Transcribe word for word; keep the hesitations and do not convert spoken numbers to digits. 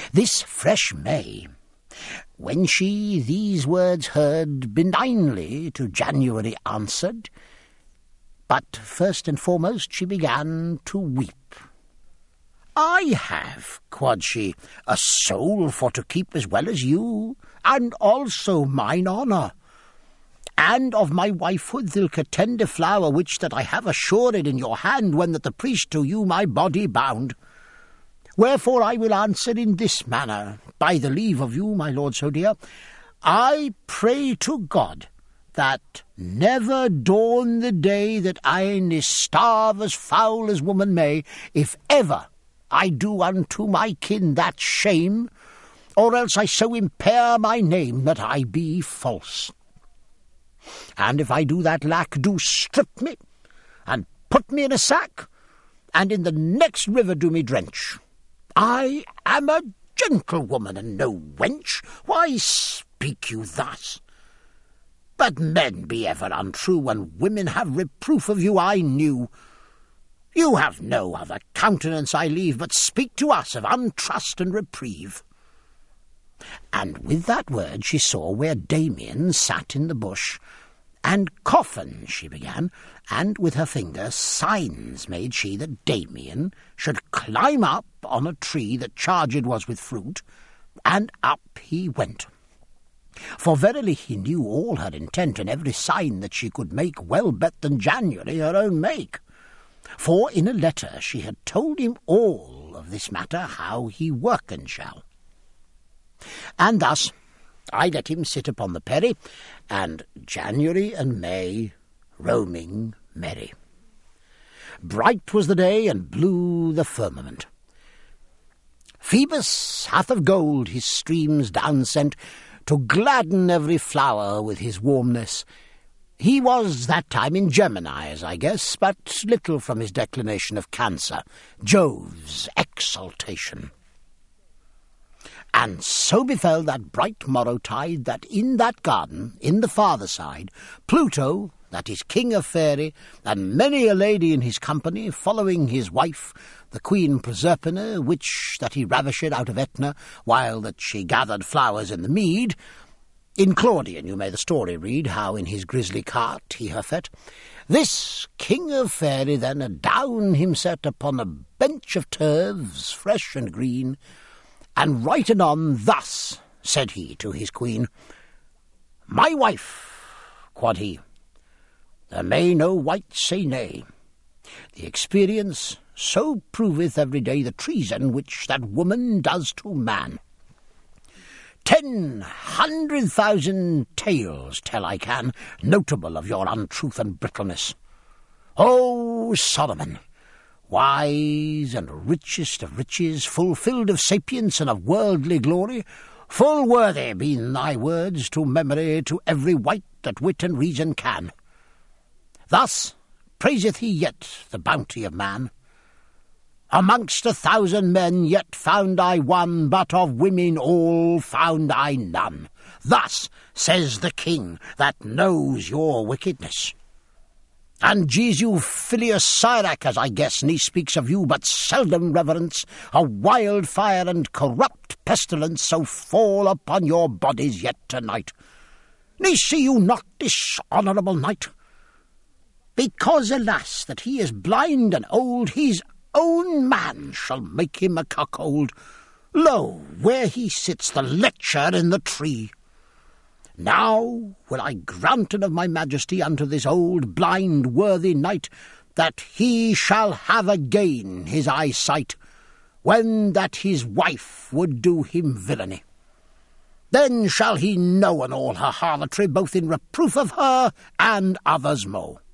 This fresh May, when she these words heard, benignly to January answered, but first and foremost she began to weep. "I have," quod she, "a soul for to keep as well as you, and also mine honour. And of my wifehood thilke tender flower which that I have assured in your hand when that the priest to you my body bound. Wherefore I will answer in this manner, by the leave of you, my lord so dear. I pray to God that never dawn the day that I ne starve as foul as woman may, if ever I do unto my kin that shame, or else I so impair my name that I be false. And if I do that lack, do strip me, and put me in a sack, and in the next river do me drench. I am a gentlewoman, and no wench. Why speak you thus? But men be ever untrue, when women have reproof of you I knew. You have no other countenance, I leave, but speak to us of untrust and reprieve." And with that word she saw where Damian sat in the bush, and coffin she began, and with her finger signs made she that Damian should climb up on a tree that charged was with fruit, and up he went. For verily he knew all her intent, and every sign that she could make well bet than January her own make. For in a letter she had told him all of this matter, how he worken shall. And thus I let him sit upon the perry, and January and May roaming merry. Bright was the day, and blue the firmament. Phoebus hath of gold his streams down sent, to gladden every flower with his warmness. He was that time in Gemini, as I guess, but little from his declination of Cancer, Jove's exaltation. And so befell that bright morrow-tide, that in that garden, in the farther side, Pluto, that is king of Faery, and many a lady in his company, following his wife, the queen Proserpina, which that he ravished out of Aetna, while that she gathered flowers in the mead. In Claudian you may the story read, how in his grisly cart he her fet. This king of Faery then adown him set upon a bench of turves, fresh and green, and right anon thus said he to his queen, "My wife," quod he, "there may no wight say nay. The experience so proveth every day the treason which that woman does to man. Ten hundred thousand tales tell I can, notable of your untruth and brittleness. O Solomon, wise and richest of riches, fulfilled of sapience and of worldly glory, full worthy been thy words to memory to every wight that wit and reason can. Thus praiseth he yet the bounty of man. Amongst a thousand men yet found I one, but of women all found I none. Thus says the king that knows your wickedness. And Jesu Filius Syrac, as I guess, ne speaks of you but seldom reverence, a wild fire and corrupt pestilence so fall upon your bodies yet tonight. Ne see you not this honourable knight? Because, alas, that he is blind and old, his own man shall make him a cuckold. Lo, where he sits, the lecture in the tree. Now will I grant of my majesty unto this old blind worthy knight, that he shall have again his eyesight, when that his wife would do him villainy. Then shall he know on all her harlotry, both in reproof of her and others more.